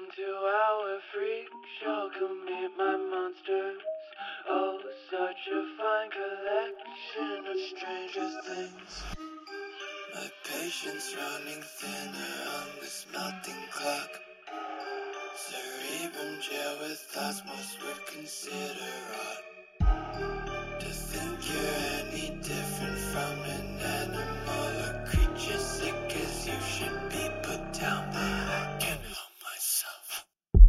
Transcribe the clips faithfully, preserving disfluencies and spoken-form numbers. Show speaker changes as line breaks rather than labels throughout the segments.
to our freak show, come meet my monsters. Oh, such a fine collection of stranger things. My patience running thinner on this melting clock. Cerebrum jail with thoughts most would consider odd. To think you're any different from an animal or creature sick as you should be put down, but I can't help myself.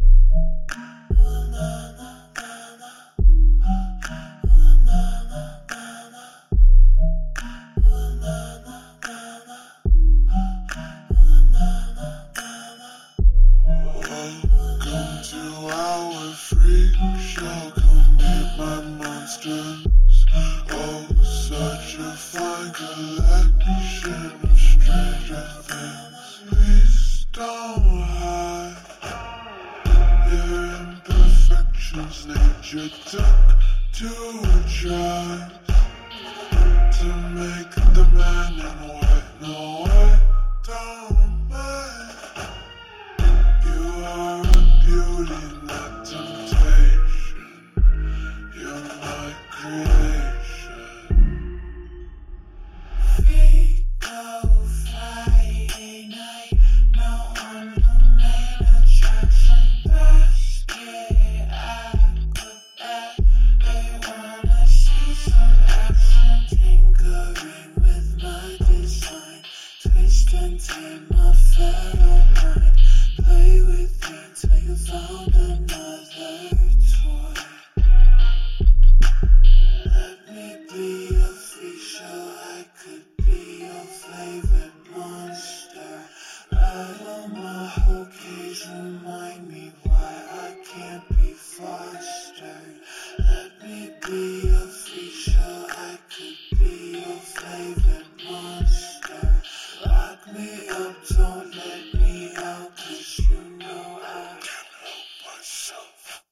Welcome to our freak show, come meet my monsters. Oh, such a fine collection of stranger things. Please don't hide your imperfections. Nature took to try to make the man in white. No, I don't mind. You are a beauty, not temptation. You're my creation. Freako Friday night, no one the main attraction. Basket acrobat, they wanna see some action. Tinkering with my design, twist and tame my fellow mind. Play with you till you found another toy. Let me be a freak show, I could be your favorite monster. Right on my whole cage, remind me why I can't be fostered. Let me be a freak show, I could be your favorite monster. Lock me up, don't let me out, 'cause you know I can't help myself.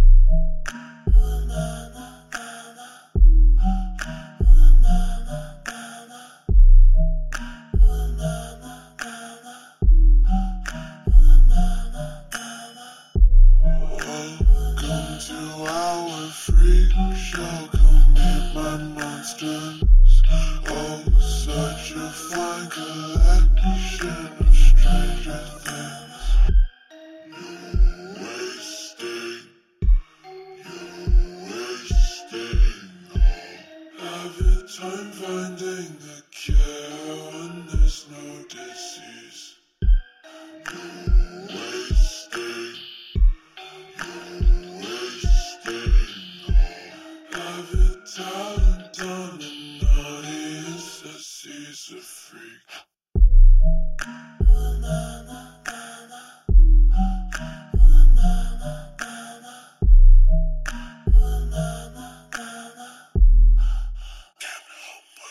Welcome to our freak show, come meet my monsters. Oh, such a fine collection of stranger things. You wasting, you wasting all. Have your time finding the cure when there's no disease. You wasting, you wasting all. Have your talent done and audience that sees a freak.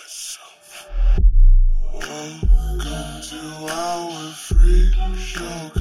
Welcome to our freak show.